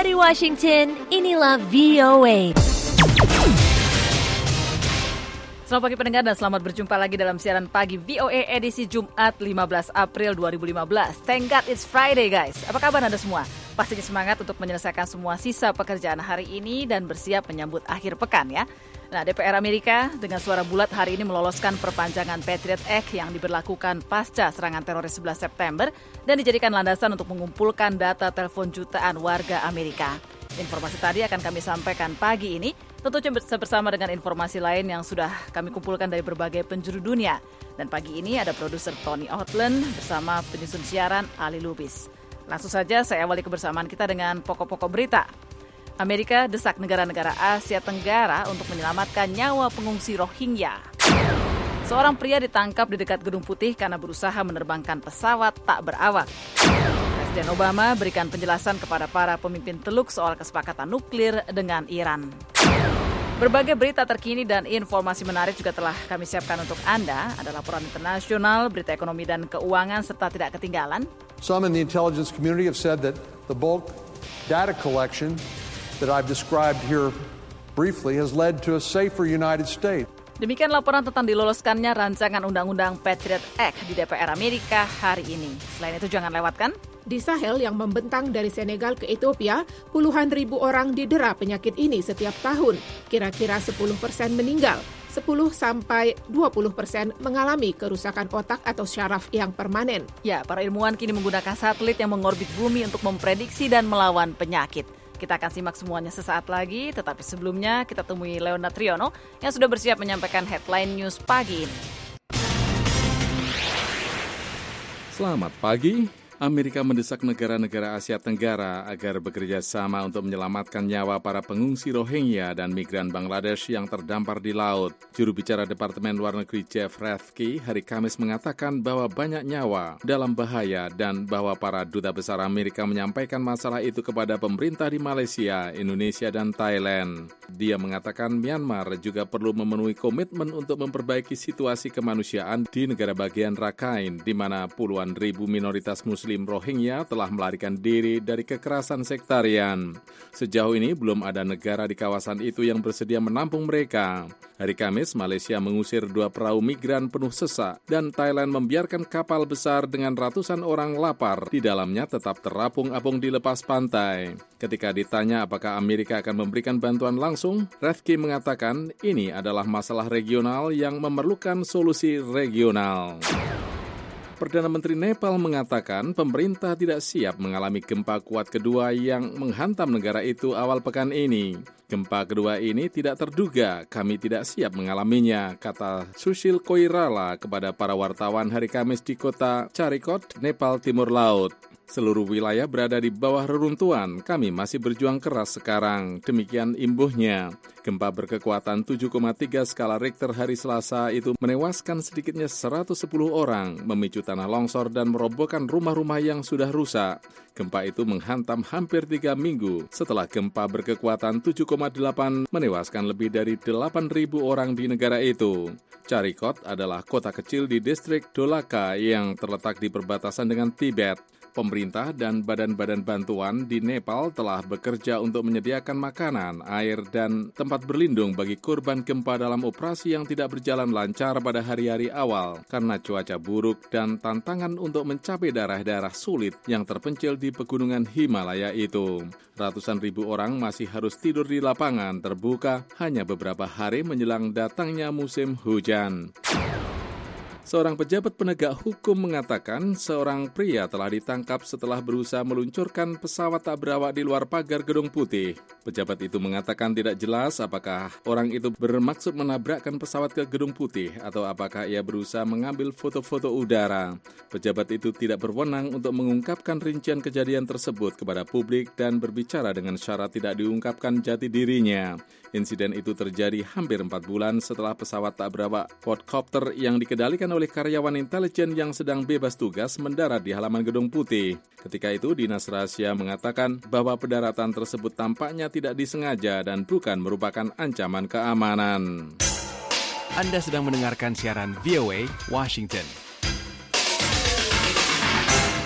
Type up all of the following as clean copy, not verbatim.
Dari Washington, inilah VOA. Selamat pagi pendengar dan selamat berjumpa lagi dalam siaran pagi VOA edisi Jumat 15 April 2015. Thank God it's Friday guys. Apa kabar Anda semua? Pastinya semangat untuk menyelesaikan semua sisa pekerjaan hari ini dan bersiap menyambut akhir pekan ya. Nah, DPR Amerika dengan suara bulat hari ini meloloskan perpanjangan Patriot Act yang diberlakukan pasca serangan teroris 11 September dan dijadikan landasan untuk mengumpulkan data telepon jutaan warga Amerika. Informasi tadi akan kami sampaikan pagi ini, tentunya bersama dengan informasi lain yang sudah kami kumpulkan dari berbagai penjuru dunia. Dan pagi ini ada produser Tony Outland bersama penyusun siaran Ali Lubis. Langsung saja saya awali kebersamaan kita dengan pokok-pokok berita. Amerika desak negara-negara Asia Tenggara untuk menyelamatkan nyawa pengungsi Rohingya. Seorang pria ditangkap di dekat Gedung Putih karena berusaha menerbangkan pesawat tak berawak. Presiden Obama berikan penjelasan kepada para pemimpin Teluk soal kesepakatan nuklir dengan Iran. Berbagai berita terkini dan informasi menarik juga telah kami siapkan untuk Anda. Ada laporan internasional, berita ekonomi dan keuangan, serta tidak ketinggalan. Some in the intelligence community have said that the bulk data collection that I've described here briefly has led to a safer United States. Demikian laporan tentang diloloskannya rancangan Undang-Undang Patriot Act di DPR Amerika hari ini. Selain itu jangan lewatkan. Di Sahel yang membentang dari Senegal ke Ethiopia, puluhan ribu orang didera penyakit ini setiap tahun. Kira-kira 10% meninggal, 10-20% mengalami kerusakan otak atau syaraf yang permanen. Ya, para ilmuwan kini menggunakan satelit yang mengorbit bumi untuk memprediksi dan melawan penyakit. Kita akan simak semuanya sesaat lagi, tetapi sebelumnya kita temui Leonard Triono yang sudah bersiap menyampaikan headline news pagi ini. Selamat pagi. Amerika mendesak negara-negara Asia Tenggara agar bekerja sama untuk menyelamatkan nyawa para pengungsi Rohingya dan migran Bangladesh yang terdampar di laut. Juru bicara Departemen Luar Negeri Jeff Rathke hari Kamis mengatakan bahwa banyak nyawa dalam bahaya dan bahwa para duta besar Amerika menyampaikan masalah itu kepada pemerintah di Malaysia, Indonesia, dan Thailand. Dia mengatakan Myanmar juga perlu memenuhi komitmen untuk memperbaiki situasi kemanusiaan di negara bagian Rakhine, di mana puluhan ribu minoritas Muslim Rohingya telah melarikan diri dari kekerasan sektarian. Sejauh ini belum ada negara di kawasan itu yang bersedia menampung mereka. Hari Kamis, Malaysia mengusir 2 perahu migran penuh sesak dan Thailand membiarkan kapal besar dengan ratusan orang lapar di dalamnya tetap terapung-apung di lepas pantai. Ketika ditanya apakah Amerika akan memberikan bantuan langsung, Rathke mengatakan ini adalah masalah regional yang memerlukan solusi regional. Perdana Menteri Nepal mengatakan pemerintah tidak siap mengalami gempa kuat kedua yang menghantam negara itu awal pekan ini. Gempa kedua ini tidak terduga, kami tidak siap mengalaminya, kata Sushil Koirala kepada para wartawan hari Kamis di kota Charikot, Nepal Timur Laut. Seluruh wilayah berada di bawah reruntuhan, kami masih berjuang keras sekarang, demikian imbuhnya. Gempa berkekuatan 7,3 skala Richter hari Selasa itu menewaskan sedikitnya 110 orang, memicu tanah longsor dan merobohkan rumah-rumah yang sudah rusak. Gempa itu menghantam hampir 3 minggu setelah gempa berkekuatan 7,8 menewaskan lebih dari 8.000 orang di negara itu. Charikot adalah kota kecil di distrik Dolaka yang terletak di perbatasan dengan Tibet. Pemerintah dan badan-badan bantuan di Nepal telah bekerja untuk menyediakan makanan, air, dan tempat berlindung bagi korban gempa dalam operasi yang tidak berjalan lancar pada hari-hari awal karena cuaca buruk dan tantangan untuk mencapai daerah-daerah sulit yang terpencil di pegunungan Himalaya itu. Ratusan ribu orang masih harus tidur di lapangan terbuka hanya beberapa hari menjelang datangnya musim hujan. Seorang pejabat penegak hukum mengatakan seorang pria telah ditangkap setelah berusaha meluncurkan pesawat tak berawak di luar pagar Gedung Putih. Pejabat itu mengatakan tidak jelas apakah orang itu bermaksud menabrakkan pesawat ke Gedung Putih atau apakah ia berusaha mengambil foto-foto udara. Pejabat itu tidak berwenang untuk mengungkapkan rincian kejadian tersebut kepada publik dan berbicara dengan syarat tidak diungkapkan jati dirinya. Insiden itu terjadi hampir 4 bulan setelah pesawat tak berawak quadcopter yang dikendalikan oleh karyawan intelijen yang sedang bebas tugas mendarat di halaman Gedung Putih. Ketika itu, Dinas Rahasia mengatakan bahwa pendaratan tersebut tampaknya tidak disengaja dan bukan merupakan ancaman keamanan. Anda sedang mendengarkan siaran VOA Washington.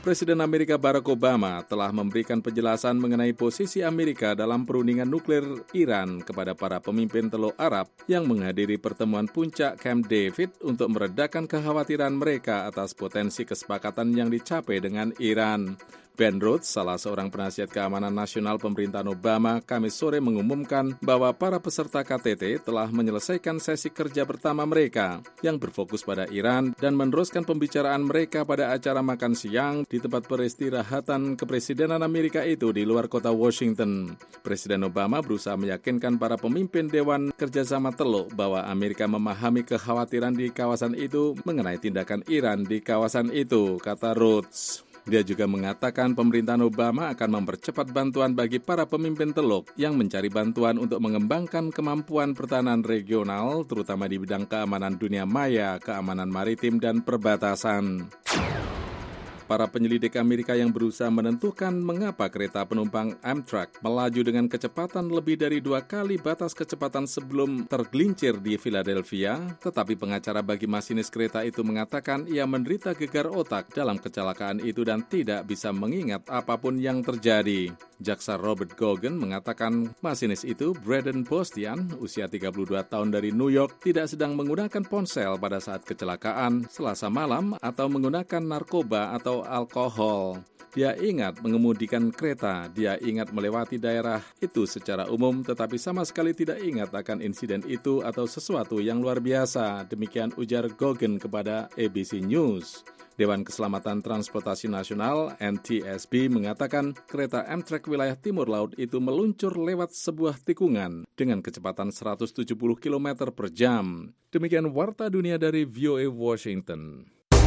Presiden Amerika Barack Obama telah memberikan penjelasan mengenai posisi Amerika dalam perundingan nuklir Iran kepada para pemimpin Teluk Arab yang menghadiri pertemuan puncak Camp David untuk meredakan kekhawatiran mereka atas potensi kesepakatan yang dicapai dengan Iran. Ben Rhodes, salah seorang penasihat keamanan nasional pemerintahan Obama, Kamis sore mengumumkan bahwa para peserta KTT telah menyelesaikan sesi kerja pertama mereka yang berfokus pada Iran dan meneruskan pembicaraan mereka pada acara makan siang di tempat peristirahatan kepresidenan Amerika itu di luar kota Washington. Presiden Obama berusaha meyakinkan para pemimpin Dewan Kerjasama Teluk bahwa Amerika memahami kekhawatiran di kawasan itu mengenai tindakan Iran di kawasan itu, kata Rhodes. Dia juga mengatakan pemerintahan Obama akan mempercepat bantuan bagi para pemimpin Teluk yang mencari bantuan untuk mengembangkan kemampuan pertahanan regional, terutama di bidang keamanan dunia maya, keamanan maritim, dan perbatasan. Para penyelidik Amerika yang berusaha menentukan mengapa kereta penumpang Amtrak melaju dengan kecepatan lebih dari 2 kali batas kecepatan sebelum tergelincir di Philadelphia, tetapi pengacara bagi masinis kereta itu mengatakan ia menderita gegar otak dalam kecelakaan itu dan tidak bisa mengingat apapun yang terjadi. Jaksa Robert Gogan mengatakan masinis itu, Braden Bostian, usia 32 tahun dari New York, tidak sedang menggunakan ponsel pada saat kecelakaan Selasa malam atau menggunakan narkoba atau alkohol. Dia ingat mengemudikan kereta, dia ingat melewati daerah itu secara umum, tetapi sama sekali tidak ingat akan insiden itu atau sesuatu yang luar biasa. Demikian ujar Gogan kepada ABC News. Dewan Keselamatan Transportasi Nasional NTSB mengatakan kereta Amtrak wilayah Timur Laut itu meluncur lewat sebuah tikungan dengan kecepatan 170 km per jam. Demikian Warta Dunia dari VOA Washington.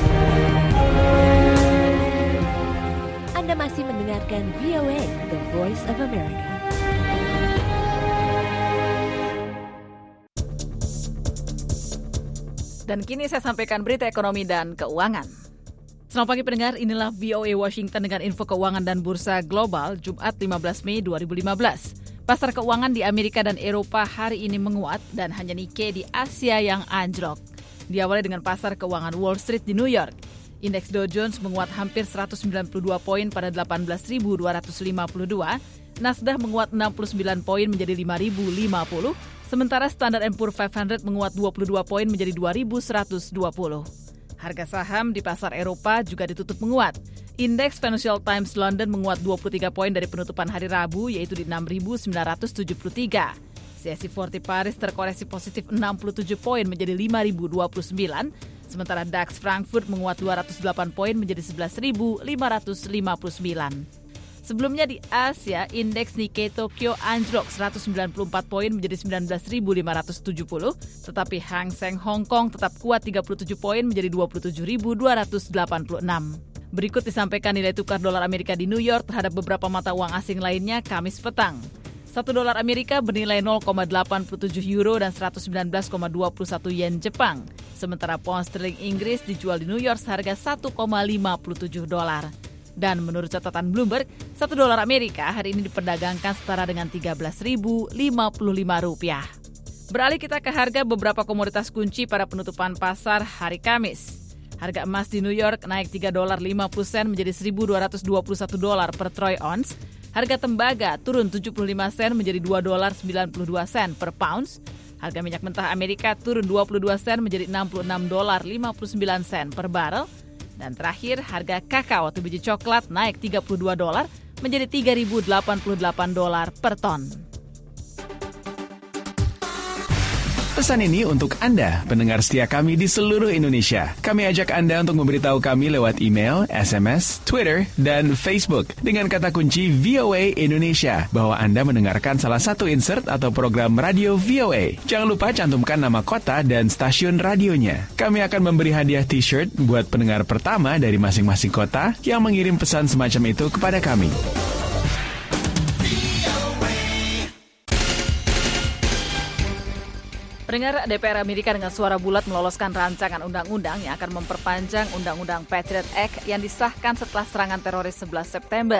Anda masih mendengarkan VOA, The Voice of America. Dan kini saya sampaikan berita ekonomi dan keuangan. Selamat pagi pendengar, inilah VOA Washington dengan info keuangan dan bursa global Jumat 15 Mei 2015. Pasar keuangan di Amerika dan Eropa hari ini menguat dan hanya Nikkei di Asia yang anjlok. Diawali dengan pasar keuangan Wall Street di New York. Indeks Dow Jones menguat hampir 192 poin pada 18.252, Nasdaq menguat 69 poin menjadi 5.050, sementara Standard & Poor's 500 menguat 22 poin menjadi 2.120. Harga saham di pasar Eropa juga ditutup menguat. Indeks Financial Times London menguat 23 poin dari penutupan hari Rabu, yaitu di 6.973. CAC 40 Paris terkoreksi positif 67 poin menjadi 5.029, sementara DAX Frankfurt menguat 208 poin menjadi 11.559. Sebelumnya di Asia, indeks Nikkei Tokyo anjlok 194 poin menjadi 19.570, tetapi Hang Seng Hong Kong tetap kuat 37 poin menjadi 27.286. Berikut disampaikan nilai tukar dolar Amerika di New York terhadap beberapa mata uang asing lainnya Kamis petang. 1 dolar Amerika bernilai 0,87 euro dan 119,21 yen Jepang. Sementara pound sterling Inggris dijual di New York seharga 1,57 dolar. Dan menurut catatan Bloomberg, 1 dolar Amerika hari ini diperdagangkan setara dengan Rp13.055. Beralih kita ke harga beberapa komoditas kunci pada penutupan pasar hari Kamis. Harga emas di New York naik $3.50 menjadi $1.221 per troy ounce. Harga tembaga turun 75 sen menjadi $2.92 per pounds. Harga minyak mentah Amerika turun 22 sen menjadi $66.59 per barrel. Dan terakhir, harga kakao atau biji coklat naik $32 menjadi $3.088 per ton. Pesan ini untuk Anda, pendengar setia kami di seluruh Indonesia. Kami ajak Anda untuk memberitahu kami lewat email, SMS, Twitter, dan Facebook dengan kata kunci VOA Indonesia bahwa Anda mendengarkan salah satu insert atau program radio VOA. Jangan lupa cantumkan nama kota dan stasiun radionya. Kami akan memberi hadiah t-shirt buat pendengar pertama dari masing-masing kota yang mengirim pesan semacam itu kepada kami. Pendengar, DPR Amerika dengan suara bulat meloloskan rancangan undang-undang yang akan memperpanjang Undang-Undang Patriot Act yang disahkan setelah serangan teroris 11 September.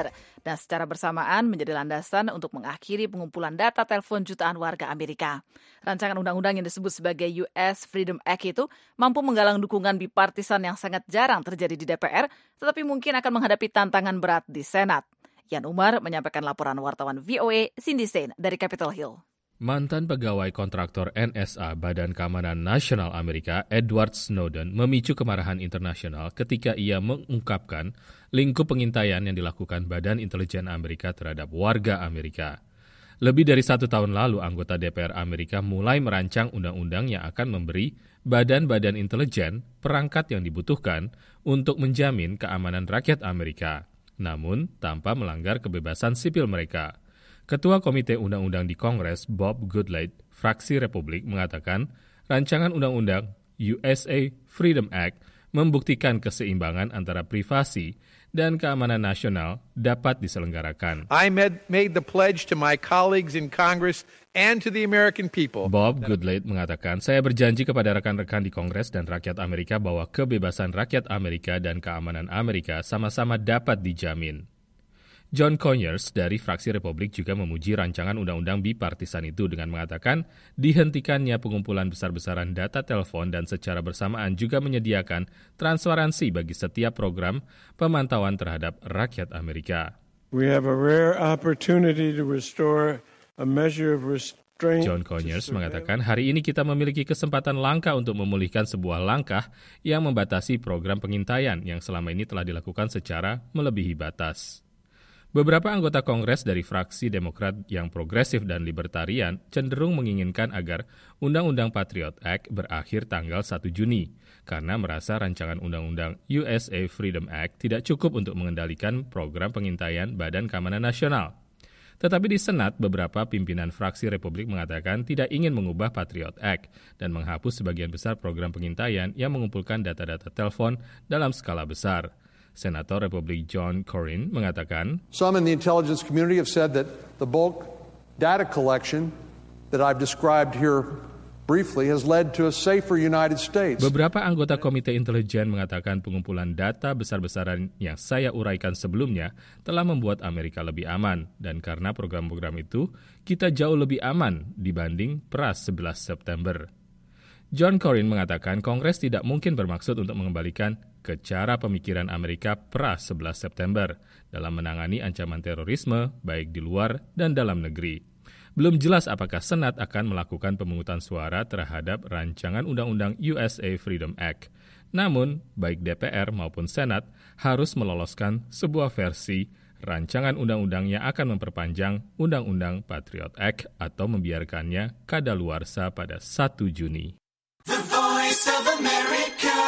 dan secara bersamaan menjadi landasan untuk mengakhiri pengumpulan data telepon jutaan warga Amerika. Rancangan undang-undang yang disebut sebagai US Freedom Act itu mampu menggalang dukungan bipartisan yang sangat jarang terjadi di DPR, tetapi mungkin akan menghadapi tantangan berat di Senat. Yan Umar menyampaikan laporan wartawan VOA Cindy Sain dari Capitol Hill. Mantan pegawai kontraktor NSA Badan Keamanan Nasional Amerika Edward Snowden memicu kemarahan internasional ketika ia mengungkapkan lingkup pengintaian yang dilakukan Badan Intelijen Amerika terhadap warga Amerika. Lebih dari 1 tahun lalu, anggota DPR Amerika mulai merancang undang-undang yang akan memberi badan-badan intelijen perangkat yang dibutuhkan untuk menjamin keamanan rakyat Amerika, namun tanpa melanggar kebebasan sipil mereka. Ketua Komite Undang-Undang di Kongres, Bob Goodlatte, fraksi Republik, mengatakan rancangan undang-undang USA Freedom Act membuktikan keseimbangan antara privasi dan keamanan nasional dapat diselenggarakan. I made the pledge to my colleagues in Congress and to the American people. Bob Goodlatte mengatakan, saya berjanji kepada rekan-rekan di Kongres dan rakyat Amerika bahwa kebebasan rakyat Amerika dan keamanan Amerika sama-sama dapat dijamin. John Conyers dari fraksi Republik juga memuji rancangan undang-undang bipartisan itu dengan mengatakan dihentikannya pengumpulan besar-besaran data telepon dan secara bersamaan juga menyediakan transparansi bagi setiap program pemantauan terhadap rakyat Amerika. We have a rare opportunity to restore a measure of restraint. John Conyers mengatakan hari ini kita memiliki kesempatan langka untuk memulihkan sebuah langkah yang membatasi program pengintaian yang selama ini telah dilakukan secara melebihi batas. Beberapa anggota Kongres dari fraksi Demokrat yang progresif dan libertarian cenderung menginginkan agar Undang-Undang Patriot Act berakhir tanggal 1 Juni karena merasa rancangan Undang-Undang USA Freedom Act tidak cukup untuk mengendalikan program pengintaian Badan Keamanan Nasional. Tetapi di Senat, beberapa pimpinan fraksi Republik mengatakan tidak ingin mengubah Patriot Act dan menghapus sebagian besar program pengintaian yang mengumpulkan data-data telepon dalam skala besar. Senator Republik John Cornyn mengatakan, Some in the intelligence community have said that the bulk data collection that I've described here briefly has led to a safer United States. Beberapa anggota Komite Intelijen mengatakan pengumpulan data besar-besaran yang saya uraikan sebelumnya telah membuat Amerika lebih aman, dan karena program-program itu, kita jauh lebih aman dibanding Pras 11 September. John Cornyn mengatakan Kongres tidak mungkin bermaksud untuk mengembalikan ke cara pemikiran Amerika Pras 11 September dalam menangani ancaman terorisme baik di luar dan dalam negeri. Belum jelas apakah Senat akan melakukan pemungutan suara terhadap rancangan Undang-Undang USA Freedom Act. Namun, baik DPR maupun Senat harus meloloskan sebuah versi rancangan undang-undang yang akan memperpanjang Undang-Undang Patriot Act atau membiarkannya kadaluarsa pada 1 Juni. The Voice of America,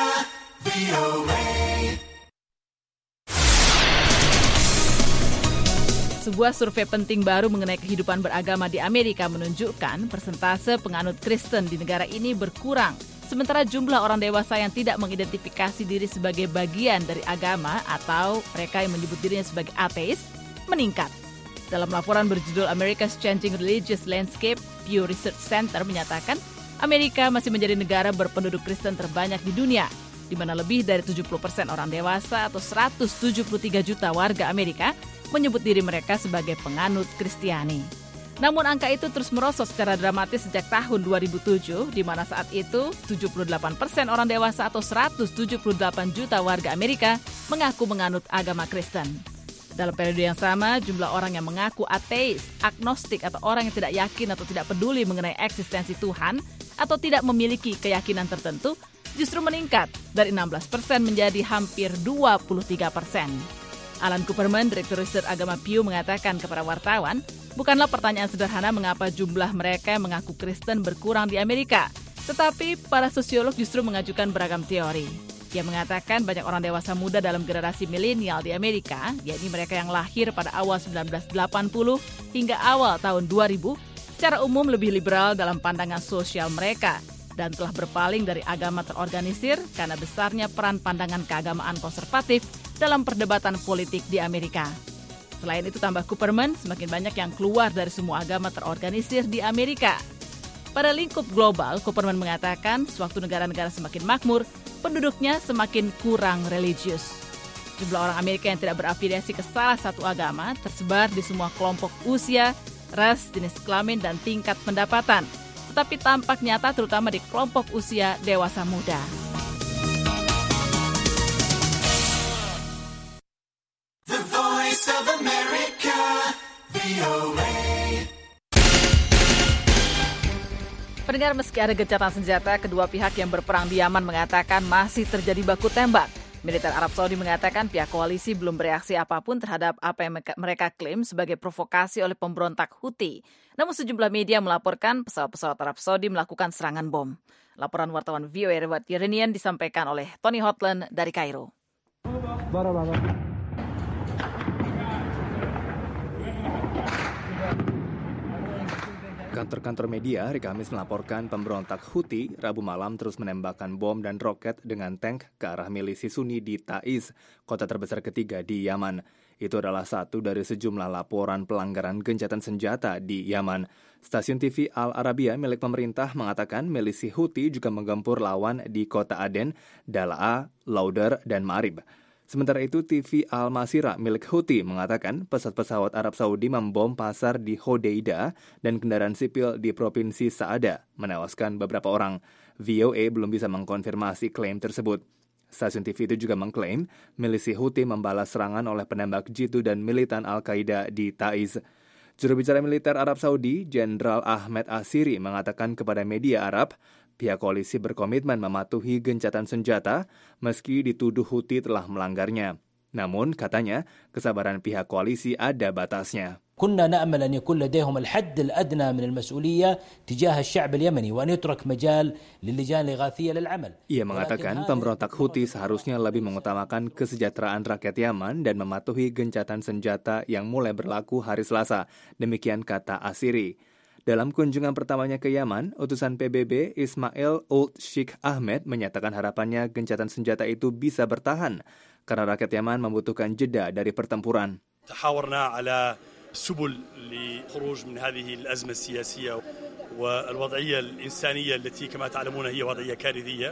VOA. Sebuah survei penting baru mengenai kehidupan beragama di Amerika menunjukkan persentase penganut Kristen di negara ini berkurang, sementara jumlah orang dewasa yang tidak mengidentifikasi diri sebagai bagian dari agama atau mereka yang menyebut dirinya sebagai ateis meningkat. Dalam laporan berjudul America's Changing Religious Landscape, Pew Research Center menyatakan Amerika masih menjadi negara berpenduduk Kristen terbanyak di dunia, di mana lebih dari 70% orang dewasa atau 173 juta warga Amerika menyebut diri mereka sebagai penganut Kristiani. Namun angka itu terus merosot secara dramatis sejak tahun 2007, di mana saat itu 78% orang dewasa atau 178 juta warga Amerika mengaku menganut agama Kristen. Dalam periode yang sama, jumlah orang yang mengaku ateis, agnostik atau orang yang tidak yakin atau tidak peduli mengenai eksistensi Tuhan atau tidak memiliki keyakinan tertentu justru meningkat dari 16% menjadi hampir 23%. Alan Cooperman, Direktur Riset Agama Pew, mengatakan kepada wartawan, bukanlah pertanyaan sederhana mengapa jumlah mereka yang mengaku Kristen berkurang di Amerika, tetapi para sosiolog justru mengajukan beragam teori. Dia mengatakan banyak orang dewasa muda dalam generasi milenial di Amerika, yakni mereka yang lahir pada awal 1980 hingga awal tahun 2000, secara umum lebih liberal dalam pandangan sosial mereka dan telah berpaling dari agama terorganisir karena besarnya peran pandangan keagamaan konservatif dalam perdebatan politik di Amerika. Selain itu, tambah Cooperman, semakin banyak yang keluar dari semua agama terorganisir di Amerika. Pada lingkup global, Cooperman mengatakan sewaktu negara-negara semakin makmur, penduduknya semakin kurang religius. Jumlah orang Amerika yang tidak berafiliasi ke salah satu agama tersebar di semua kelompok usia, ras, jenis kelamin, dan tingkat pendapatan. Tetapi tampak nyata terutama di kelompok usia dewasa muda. The Voice of America, VOA. Pendengar, meski ada gencatan senjata, kedua pihak yang berperang di Yaman mengatakan masih terjadi baku tembak. Militer Arab Saudi mengatakan pihak koalisi belum bereaksi apapun terhadap apa yang mereka klaim sebagai provokasi oleh pemberontak Houthi. Namun sejumlah media melaporkan pesawat-pesawat Arab Saudi melakukan serangan bom. Laporan wartawan VOA Rewat Yerenian disampaikan oleh Tony Hotland dari Kairo. Kantor-kantor media hari Kamis melaporkan pemberontak Houthi Rabu malam terus menembakkan bom dan roket dengan tank ke arah milisi Sunni di Taiz, kota terbesar ketiga di Yaman. Itu adalah satu dari sejumlah laporan pelanggaran gencatan senjata di Yaman. Stasiun TV Al Arabiya milik pemerintah mengatakan milisi Houthi juga menggempur lawan di kota Aden, Dala'a, Lauder, dan Ma'rib. Sementara itu, TV Al-Masirah milik Houthi mengatakan pesawat-pesawat Arab Saudi membom pasar di Hodeida dan kendaraan sipil di Provinsi Saada, menewaskan beberapa orang. VOA belum bisa mengkonfirmasi klaim tersebut. Stasiun TV itu juga mengklaim milisi Houthi membalas serangan oleh penembak jitu dan militan Al-Qaeda di Taiz. Juru bicara militer Arab Saudi, Jenderal Ahmed Asiri, mengatakan kepada media Arab, pihak koalisi berkomitmen mematuhi gencatan senjata meski dituduh Houthi telah melanggarnya. Namun, katanya, kesabaran pihak koalisi ada batasnya. كنا نأمل أن يكون لديهم الحد الأدنى من المسؤولية تجاه الشعب اليمني وأن يترك مجال للجان الإغاثية للعمل. Ia mengatakan pemberontak Houthi seharusnya lebih mengutamakan kesejahteraan rakyat Yaman dan mematuhi gencatan senjata yang mulai berlaku hari Selasa. Demikian kata Asiri. Dalam kunjungan pertamanya ke Yaman, utusan PBB Ismail Old Sheikh Ahmed menyatakan harapannya gencatan senjata itu bisa bertahan karena rakyat Yaman membutuhkan jeda dari pertempuran. تحاورنا على سبل لخروج من هذه الأزمة السياسية والوضعية الإنسانية التي كما تعلمون هي وضعية كارثية.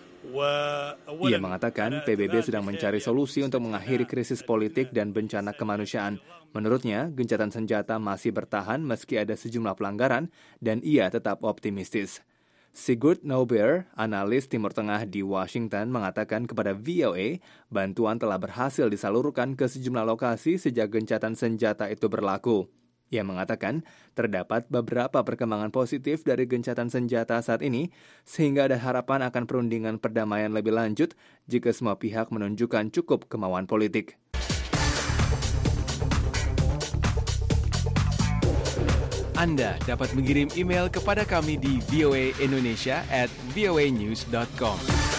Ia mengatakan PBB sedang mencari solusi untuk mengakhiri krisis politik dan bencana kemanusiaan. Menurutnya, gencatan senjata masih bertahan meski ada sejumlah pelanggaran dan ia tetap optimistis. Sigurd Nauber, analis Timur Tengah di Washington, mengatakan kepada VOA, bantuan telah berhasil disalurkan ke sejumlah lokasi sejak gencatan senjata itu berlaku. Ia mengatakan terdapat beberapa perkembangan positif dari gencatan senjata saat ini, sehingga ada harapan akan perundingan perdamaian lebih lanjut jika semua pihak menunjukkan cukup kemauan politik. Anda dapat mengirim email kepada kami di voaindonesia@voanews.com.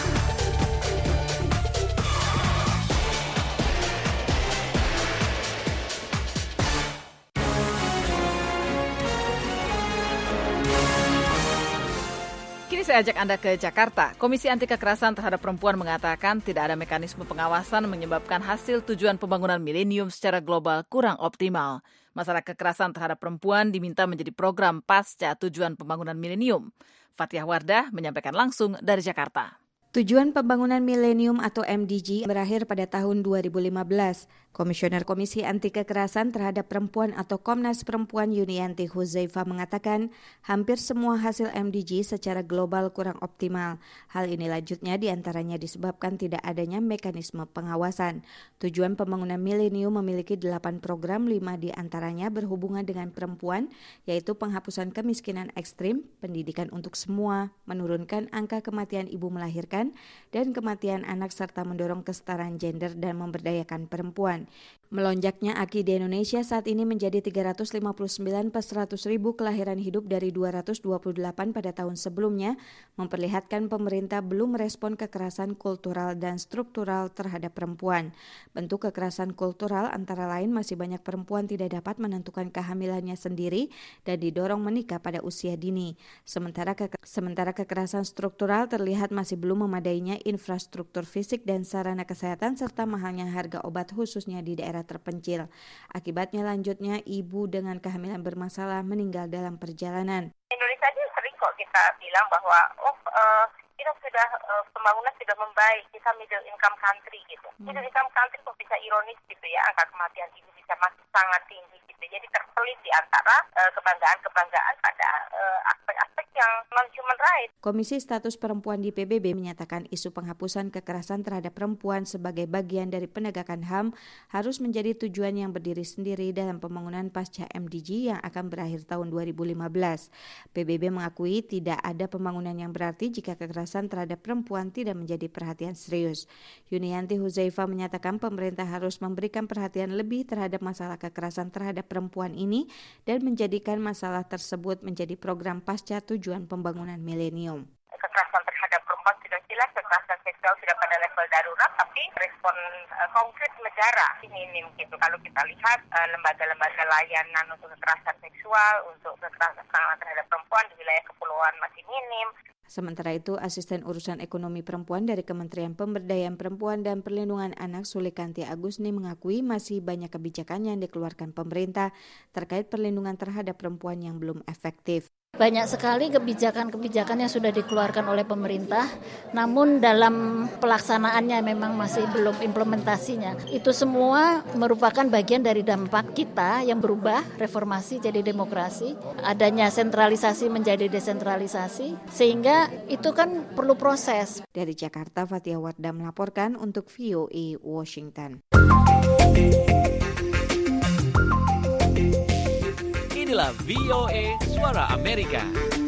Saya ajak Anda ke Jakarta. Komisi Anti Kekerasan Terhadap Perempuan mengatakan tidak ada mekanisme pengawasan menyebabkan hasil tujuan pembangunan milenium secara global kurang optimal. Masalah kekerasan terhadap perempuan diminta menjadi program pasca tujuan pembangunan milenium. Fathiah Wardah menyampaikan langsung dari Jakarta. Tujuan Pembangunan Milenium atau MDG berakhir pada tahun 2015. Komisioner Komisi Anti Kekerasan Terhadap Perempuan atau Komnas Perempuan Yunianti Huzaifa mengatakan hampir semua hasil MDG secara global kurang optimal. Hal ini lanjutnya diantaranya disebabkan tidak adanya mekanisme pengawasan. Tujuan Pembangunan Milenium memiliki 8 program, 5 diantaranya berhubungan dengan perempuan, yaitu penghapusan kemiskinan ekstrim, pendidikan untuk semua, menurunkan angka kematian ibu melahirkan, dan kematian anak serta mendorong kesetaraan gender dan memberdayakan perempuan. Melonjaknya AKI di Indonesia saat ini menjadi 359 per 100.000 kelahiran hidup dari 228 pada tahun sebelumnya, memperlihatkan pemerintah belum merespon kekerasan kultural dan struktural terhadap perempuan. Bentuk kekerasan kultural antara lain masih banyak perempuan tidak dapat menentukan kehamilannya sendiri dan didorong menikah pada usia dini. Sementara kekerasan struktural terlihat masih belum memadainya infrastruktur fisik dan sarana kesehatan serta mahalnya harga obat khususnya di daerah terpencil. Akibatnya lanjutnya ibu dengan kehamilan bermasalah meninggal dalam perjalanan. Indonesia ini sering kok kita bilang bahwa kita sudah pembangunan sudah membaik, kita middle income country gitu. Middle income country kok bisa ironis gitu ya, angka kematian ibu bisa masih sangat tinggi gitu. Jadi terselit di antara kebanggaan-kebanggaan pada aspek-aspek yang non-human rights. Komisi Status Perempuan di PBB menyatakan isu penghapusan kekerasan terhadap perempuan sebagai bagian dari penegakan HAM harus menjadi tujuan yang berdiri sendiri dalam pembangunan pasca MDG yang akan berakhir tahun 2015. PBB mengakui tidak ada pembangunan yang berarti jika kekerasan terhadap perempuan tidak menjadi perhatian serius. Yunianti Huzaifa menyatakan pemerintah harus memberikan perhatian lebih terhadap masalah kekerasan terhadap perempuan ini dan menjadikan masalah tersebut menjadi program pasca tujuan pembangunan milenium. Kekerasan terhadap perempuan sudah jelas, kekerasan seksual sudah pada level darurat, tapi respon konkret negara minim gitu. Kalau kita lihat lembaga-lembaga layanan untuk kekerasan seksual, untuk kekerasan terhadap perempuan di wilayah kepulauan masih minim. Sementara itu, Asisten Urusan Ekonomi Perempuan dari Kementerian Pemberdayaan Perempuan dan Perlindungan Anak Sulikanti Agusni mengakui masih banyak kebijakan yang dikeluarkan pemerintah terkait perlindungan terhadap perempuan yang belum efektif. Banyak sekali kebijakan-kebijakan yang sudah dikeluarkan oleh pemerintah, namun dalam pelaksanaannya memang masih belum implementasinya. Itu semua merupakan bagian dari dampak kita yang berubah, reformasi jadi demokrasi, adanya sentralisasi menjadi desentralisasi, sehingga itu kan perlu proses. Dari Jakarta, Fatia Wardah melaporkan untuk VOA Washington. Inilah VOA Suara Amerika.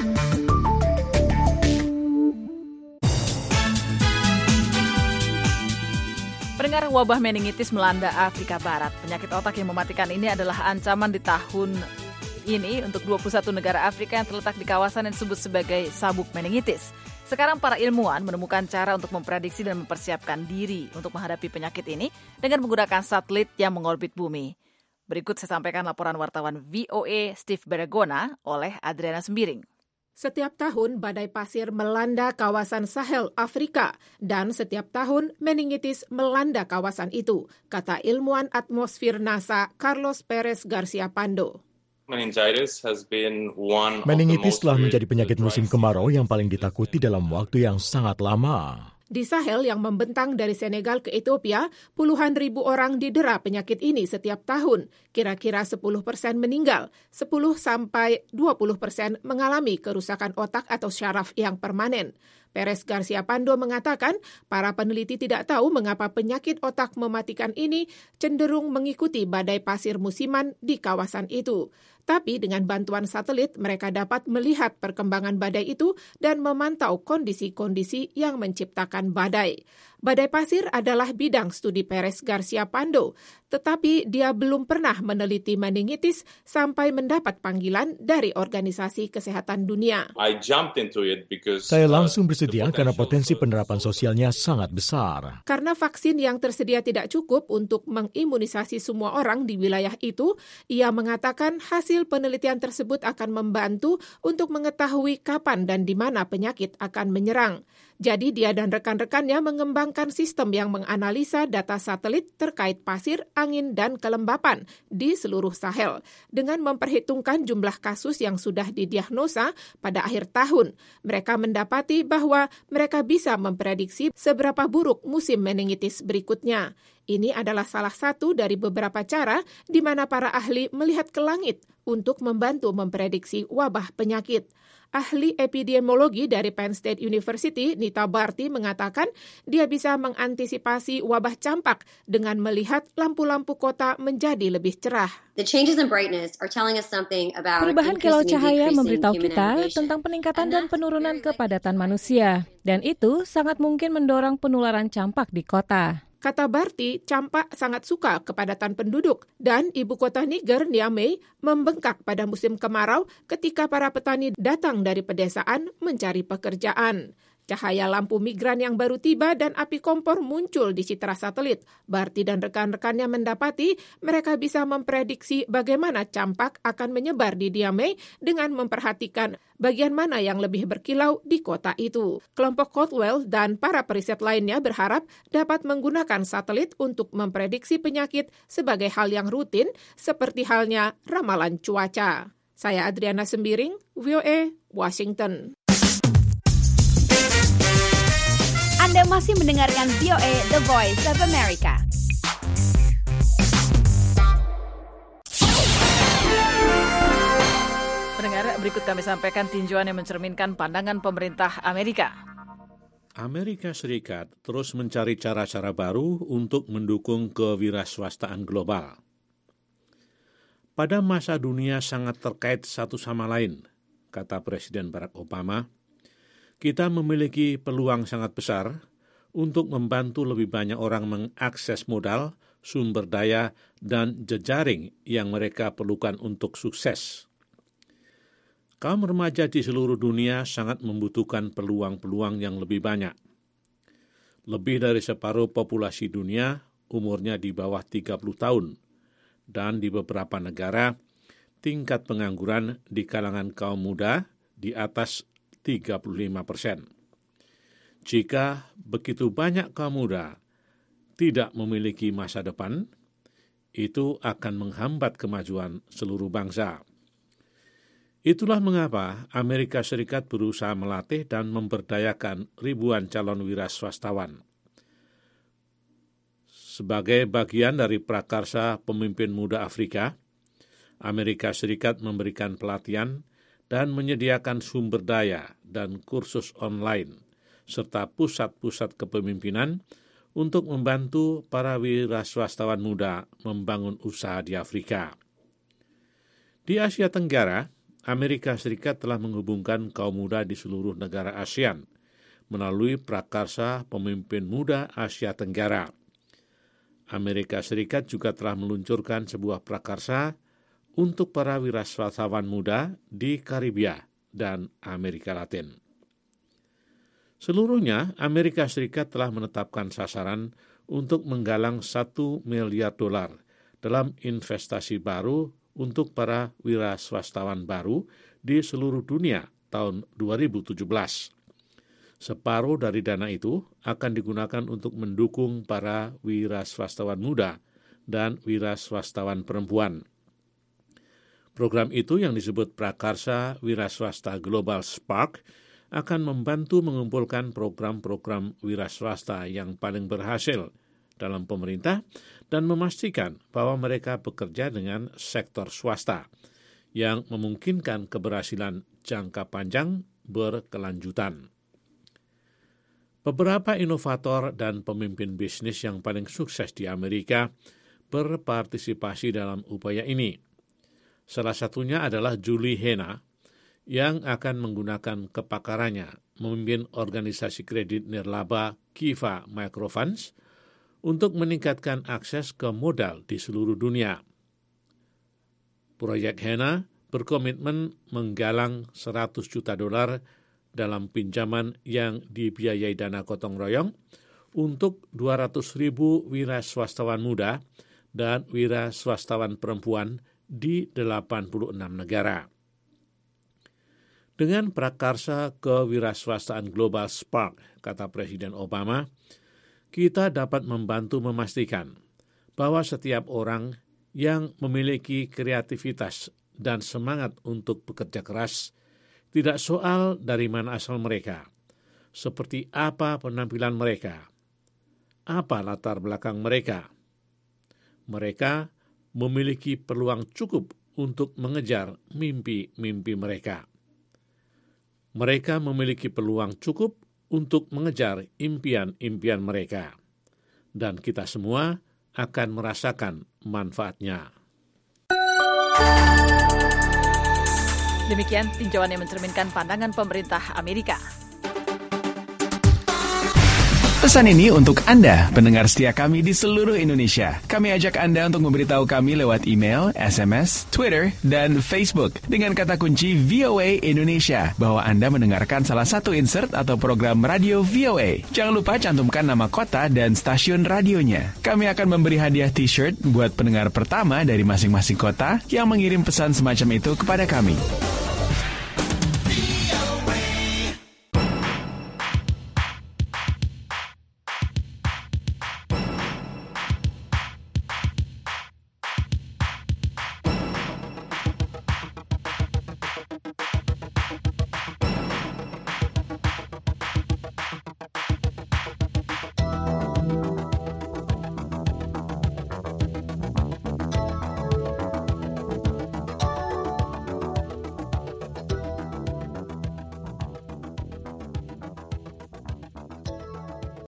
Pendengar, wabah meningitis melanda Afrika Barat. Penyakit otak yang mematikan ini adalah ancaman di tahun ini untuk 21 negara Afrika yang terletak di kawasan yang disebut sebagai sabuk meningitis. Sekarang para ilmuwan menemukan cara untuk memprediksi dan mempersiapkan diri untuk menghadapi penyakit ini dengan menggunakan satelit yang mengorbit bumi. Berikut saya sampaikan laporan wartawan VOA Steve Beragona oleh Adriana Sembiring. Setiap tahun badai pasir melanda kawasan Sahel Afrika dan setiap tahun meningitis melanda kawasan itu, kata ilmuwan atmosfer NASA Carlos Perez Garcia Pando. Meningitis telah menjadi penyakit musim kemarau yang paling ditakuti dalam waktu yang sangat lama. Di Sahel yang membentang dari Senegal ke Ethiopia, puluhan ribu orang didera penyakit ini setiap tahun. Kira-kira 10% meninggal, 10-20% mengalami kerusakan otak atau syaraf yang permanen. Perez Garcia Pando mengatakan para peneliti tidak tahu mengapa penyakit otak mematikan ini cenderung mengikuti badai pasir musiman di kawasan itu. Tapi dengan bantuan satelit, mereka dapat melihat perkembangan badai itu dan memantau kondisi-kondisi yang menciptakan badai. Badai pasir adalah bidang studi Perez Garcia Pando, tetapi dia belum pernah meneliti meningitis sampai mendapat panggilan dari Organisasi Kesehatan Dunia. Saya langsung bersedia karena potensi penerapan sosialnya sangat besar. Karena vaksin yang tersedia tidak cukup untuk mengimunisasi semua orang di wilayah itu, ia mengatakan hasil penelitian tersebut akan membantu untuk mengetahui kapan dan di mana penyakit akan menyerang. Jadi dia dan rekan-rekannya mengembangkan sistem yang menganalisa data satelit terkait pasir, angin, dan kelembapan di seluruh Sahel dengan memperhitungkan jumlah kasus yang sudah didiagnosa pada akhir tahun. Mereka mendapati bahwa mereka bisa memprediksi seberapa buruk musim meningitis berikutnya. Ini adalah salah satu dari beberapa cara di mana para ahli melihat ke langit untuk membantu memprediksi wabah penyakit. Ahli epidemiologi dari Penn State University, Nita Barty, mengatakan dia bisa mengantisipasi wabah campak dengan melihat lampu-lampu kota menjadi lebih cerah. Perubahan kilau cahaya memberitahu kita tentang peningkatan dan penurunan kepadatan manusia, dan itu sangat mungkin mendorong penularan campak di kota. Kata Barty, campak sangat suka kepadatan penduduk dan ibu kota Niger, Niamey, membengkak pada musim kemarau ketika para petani datang dari pedesaan mencari pekerjaan. Cahaya lampu migran yang baru tiba dan api kompor muncul di citra satelit. Barty dan rekan-rekannya mendapati mereka bisa memprediksi bagaimana campak akan menyebar di Niamey dengan memperhatikan bagian mana yang lebih berkilau di kota itu. Kelompok Caldwell dan para periset lainnya berharap dapat menggunakan satelit untuk memprediksi penyakit sebagai hal yang rutin seperti halnya ramalan cuaca. Saya Adriana Sembiring, VOA, Washington. Anda masih mendengarkan VOA The Voice of America. Pendengar, berikut kami sampaikan tinjauan yang mencerminkan pandangan pemerintah Amerika. Amerika Serikat terus mencari cara-cara baru untuk mendukung kewirausahaan global. Pada masa dunia sangat terkait satu sama lain, kata Presiden Barack Obama, kita memiliki peluang sangat besar untuk membantu lebih banyak orang mengakses modal, sumber daya, dan jejaring yang mereka perlukan untuk sukses. Kaum remaja di seluruh dunia sangat membutuhkan peluang-peluang yang lebih banyak. Lebih dari separuh populasi dunia umurnya di bawah 30 tahun, dan di beberapa negara, tingkat pengangguran di kalangan kaum muda di atas 35%. Jika begitu banyak kaum muda tidak memiliki masa depan, itu akan menghambat kemajuan seluruh bangsa. Itulah mengapa Amerika Serikat berusaha melatih dan memberdayakan ribuan calon wiraswastawan. Sebagai bagian dari prakarsa pemimpin muda Afrika, Amerika Serikat memberikan pelatihan dan menyediakan sumber daya dan kursus online, serta pusat-pusat kepemimpinan untuk membantu para wiraswastawan muda membangun usaha di Afrika. Di Asia Tenggara, Amerika Serikat telah menghubungkan kaum muda di seluruh negara ASEAN melalui prakarsa pemimpin muda Asia Tenggara. Amerika Serikat juga telah meluncurkan sebuah prakarsa untuk para wiraswastawa muda di Karibia dan Amerika Latin. Seluruhnya, Amerika Serikat telah menetapkan sasaran untuk menggalang $1 miliar dalam investasi baru untuk para wiraswastawan baru di seluruh dunia tahun 2017. Separuh dari dana itu akan digunakan untuk mendukung para wiraswastawan muda dan wiraswastawan perempuan. Program itu yang disebut Prakarsa Wiraswasta Global Spark akan membantu mengumpulkan program-program wiraswasta yang paling berhasil dalam pemerintah dan memastikan bahwa mereka bekerja dengan sektor swasta yang memungkinkan keberhasilan jangka panjang berkelanjutan. Beberapa inovator dan pemimpin bisnis yang paling sukses di Amerika berpartisipasi dalam upaya ini. Salah satunya adalah Julie Hena, yang akan menggunakan kepakarannya memimpin organisasi kredit nirlaba Kiva Microfinance untuk meningkatkan akses ke modal di seluruh dunia. Proyek Hena berkomitmen menggalang $100 juta dalam pinjaman yang dibiayai dana gotong royong untuk 200.000 wiraswastawan muda dan wiraswastawan perempuan di 86 negara. Dengan prakarsa kewirausahaan global Spark, kata Presiden Obama, kita dapat membantu memastikan bahwa setiap orang yang memiliki kreativitas dan semangat untuk bekerja keras, tidak soal dari mana asal mereka, seperti apa penampilan mereka, apa latar belakang mereka. Mereka memiliki peluang cukup untuk mengejar mimpi-mimpi mereka. Mereka memiliki peluang cukup untuk mengejar impian-impian mereka. Dan kita semua akan merasakan manfaatnya. Demikian tinjauan yang mencerminkan pandangan pemerintah Amerika. Pesan ini untuk Anda, pendengar setia kami di seluruh Indonesia. Kami ajak Anda untuk memberitahu kami lewat email, SMS, Twitter, dan Facebook dengan kata kunci VOA Indonesia bahwa Anda mendengarkan salah satu insert atau program radio VOA. Jangan lupa cantumkan nama kota dan stasiun radionya. Kami akan memberi hadiah t-shirt buat pendengar pertama dari masing-masing kota yang mengirim pesan semacam itu kepada kami.